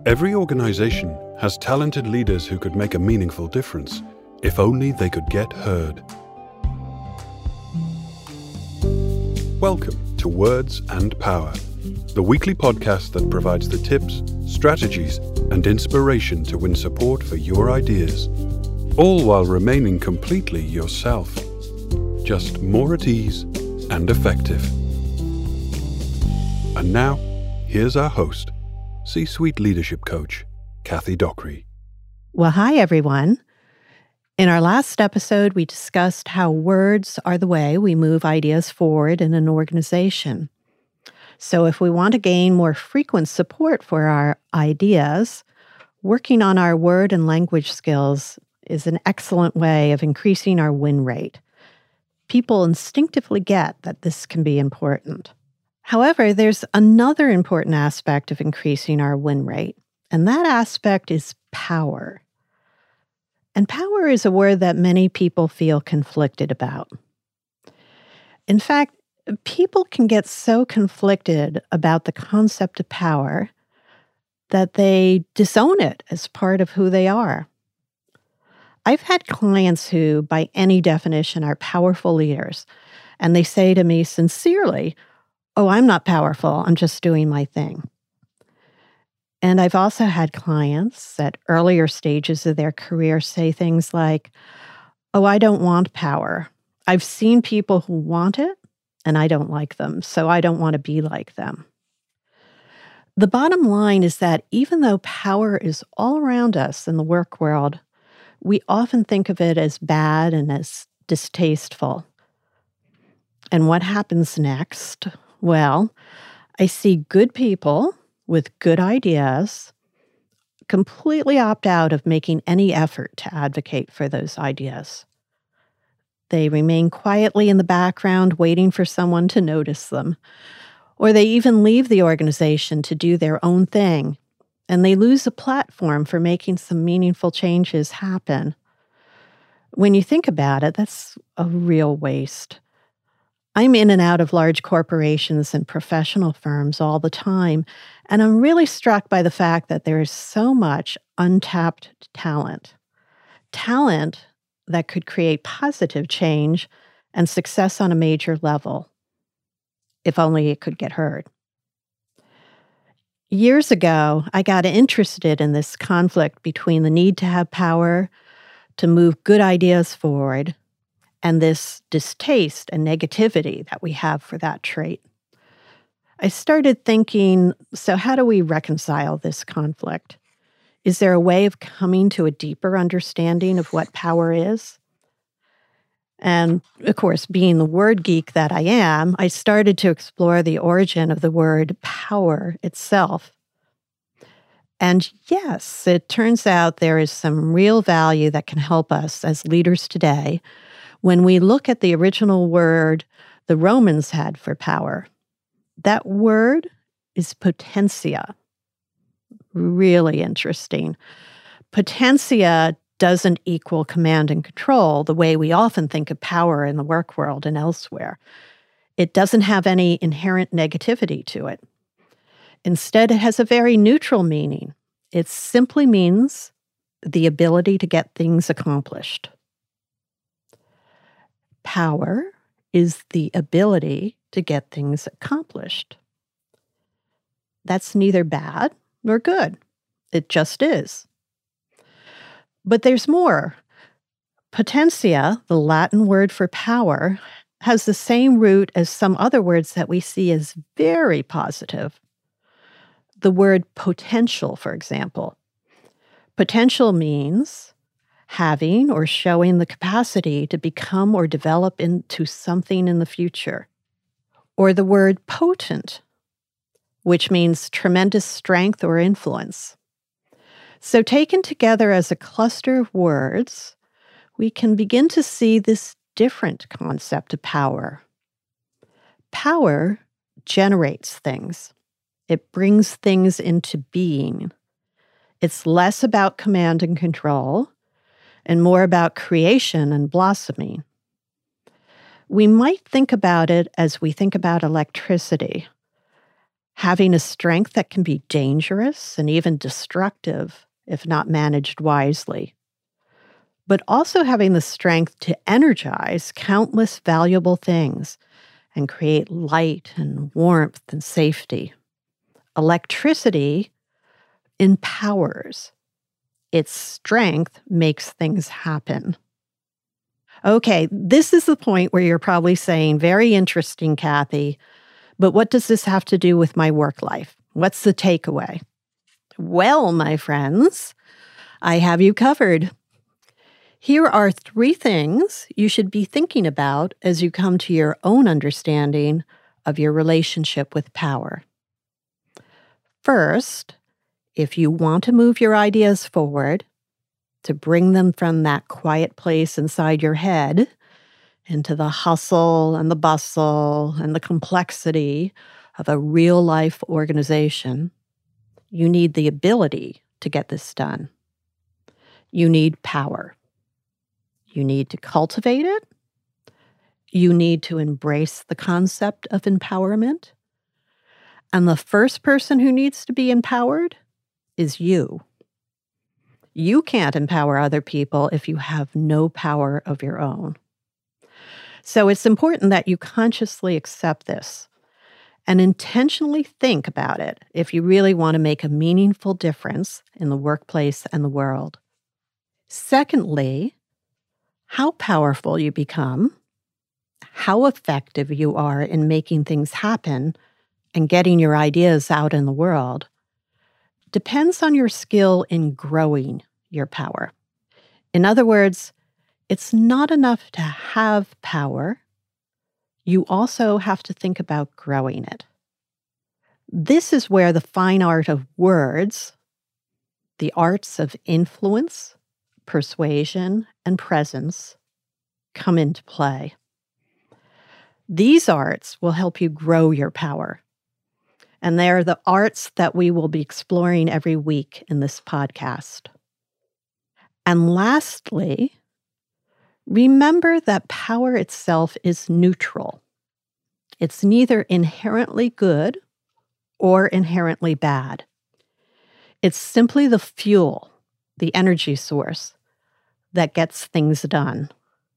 Every organization has talented leaders who could make a meaningful difference, if only they could get heard. Welcome to Words and Power, the weekly podcast that provides the tips, strategies, and inspiration to win support for your ideas, all while remaining completely yourself, just more at ease and effective. And now, here's our host, C-Suite Leadership Coach, Kathy Dockery. Well, hi, everyone. In our last episode, we discussed how words are the way we move ideas forward in an organization. So if we want to gain more frequent support for our ideas, working on our word and language skills is an excellent way of increasing our win rate. People instinctively get that this can be important. However, there's another important aspect of increasing our win rate, and that aspect is power. And power is a word that many people feel conflicted about. In fact, people can get so conflicted about the concept of power that they disown it as part of who they are. I've had clients who, by any definition, are powerful leaders, and they say to me sincerely, "Oh, I'm not powerful, I'm just doing my thing." And I've also had clients at earlier stages of their career say things like, "Oh, I don't want power. I've seen people who want it, and I don't like them, so I don't want to be like them." The bottom line is that even though power is all around us in the work world, we often think of it as bad and as distasteful. And what happens next? Well, I see good people with good ideas completely opt out of making any effort to advocate for those ideas. They remain quietly in the background waiting for someone to notice them. Or they even leave the organization to do their own thing, and they lose a platform for making some meaningful changes happen. When you think about it, that's a real waste. I'm in and out of large corporations and professional firms all the time, and I'm really struck by the fact that there is so much untapped talent. Talent that could create positive change and success on a major level, if only it could get heard. Years ago, I got interested in this conflict between the need to have power to move good ideas forward and this distaste and negativity that we have for that trait. I started thinking, so how do we reconcile this conflict? Is there a way of coming to a deeper understanding of what power is? And of course, being the word geek that I am, I started to explore the origin of the word power itself. And yes, it turns out there is some real value that can help us as leaders today when we look at the original word the Romans had for power. That word is potentia. Really interesting. Potentia doesn't equal command and control the way we often think of power in the work world and elsewhere. It doesn't have any inherent negativity to it. Instead, it has a very neutral meaning. It simply means the ability to get things accomplished. Power is the ability to get things accomplished. That's neither bad nor good. It just is. But there's more. Potentia, the Latin word for power, has the same root as some other words that we see as very positive. The word potential, for example. Potential means having or showing the capacity to become or develop into something in the future. Or the word potent, which means tremendous strength or influence. So taken together as a cluster of words, we can begin to see this different concept of power. Power generates things. It brings things into being. It's less about command and control and more about creation and blossoming. We might think about it as we think about electricity. having a strength that can be dangerous and even destructive if not managed wisely, but also having the strength to energize countless valuable things and create light and warmth and safety. Electricity empowers. Its strength makes things happen. Okay, this is the point where you're probably saying, very interesting, Kathy, but what does this have to do with my work life? What's the takeaway? Well, my friends, I have you covered. Here are 3 things you should be thinking about as you come to your own understanding of your relationship with power. First, if you want to move your ideas forward, to bring them from that quiet place inside your head into the hustle and the bustle and the complexity of a real-life organization, you need the ability to get this done. You need power. You need to cultivate it. You need to embrace the concept of empowerment. And the first person who needs to be empowered is you. You can't empower other people if you have no power of your own. So it's important that you consciously accept this and intentionally think about it if you really want to make a meaningful difference in the workplace and the world. Secondly, how powerful you become, how effective you are in making things happen and getting your ideas out in the world depends on your skill in growing your power. In other words, it's not enough to have power. You also have to think about growing it. This is where the fine art of words, the arts of influence, persuasion, and presence come into play. These arts will help you grow your power. And they are the arts that we will be exploring every week in this podcast. And lastly, remember that power itself is neutral. It's neither inherently good or inherently bad. It's simply the fuel, the energy source that gets things done.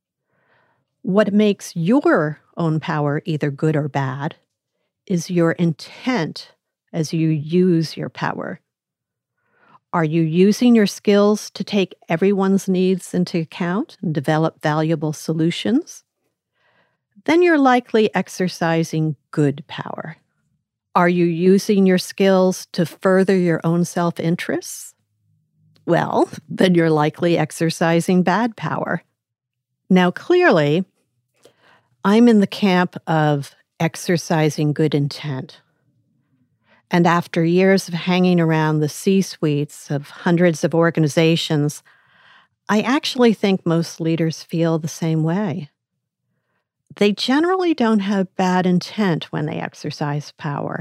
What makes your own power either good or bad is your intent as you use your power. Are you using your skills to take everyone's needs into account and develop valuable solutions? Then you're likely exercising good power. Are you using your skills to further your own self-interests? Well, then you're likely exercising bad power. Now, clearly, I'm in the camp of exercising good intent. And after years of hanging around the C-suites of hundreds of organizations, I actually think most leaders feel the same way. They generally don't have bad intent when they exercise power.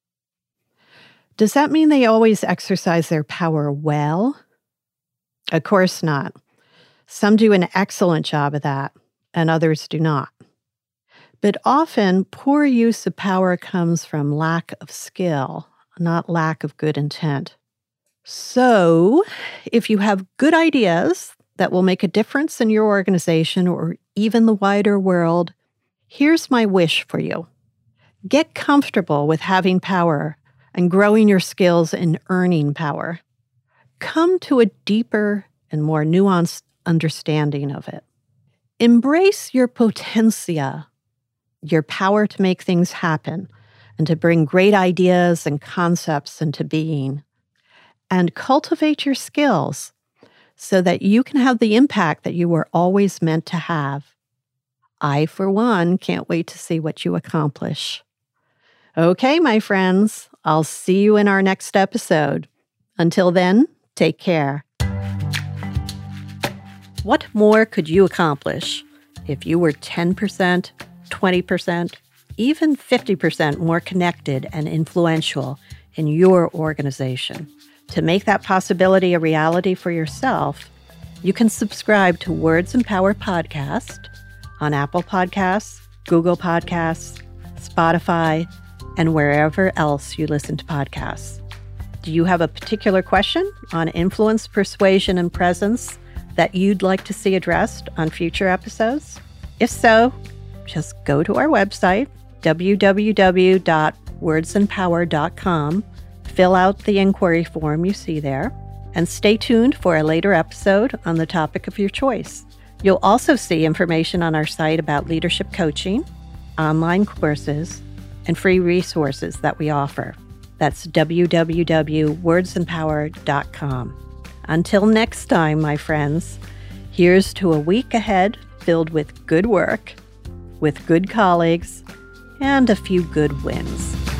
Does that mean they always exercise their power well? Of course not. Some do an excellent job of that, and others do not. But often, poor use of power comes from lack of skill, not lack of good intent. So, if you have good ideas that will make a difference in your organization or even the wider world, here's my wish for you. Get comfortable with having power and growing your skills in earning power. Come to a deeper and more nuanced understanding of it. Embrace your potentia, your power to make things happen and to bring great ideas and concepts into being. And cultivate your skills so that you can have the impact that you were always meant to have. I, for one, can't wait to see what you accomplish. Okay, my friends, I'll see you in our next episode. Until then, take care. What more could you accomplish if you were 10%, 20%, even 50% more connected and influential in your organization? To make that possibility a reality for yourself, you can subscribe to Words and Power Podcast on Apple Podcasts, Google Podcasts, Spotify, and wherever else you listen to podcasts. Do you have a particular question on influence, persuasion, and presence that you'd like to see addressed on future episodes? If so, just go to our website, www.wordsandpower.com, fill out the inquiry form you see there, and stay tuned for a later episode on the topic of your choice. You'll also see information on our site about leadership coaching, online courses, and free resources that we offer. That's www.wordsandpower.com. Until next time, my friends, here's to a week ahead filled with good work, with good colleagues, and a few good wins.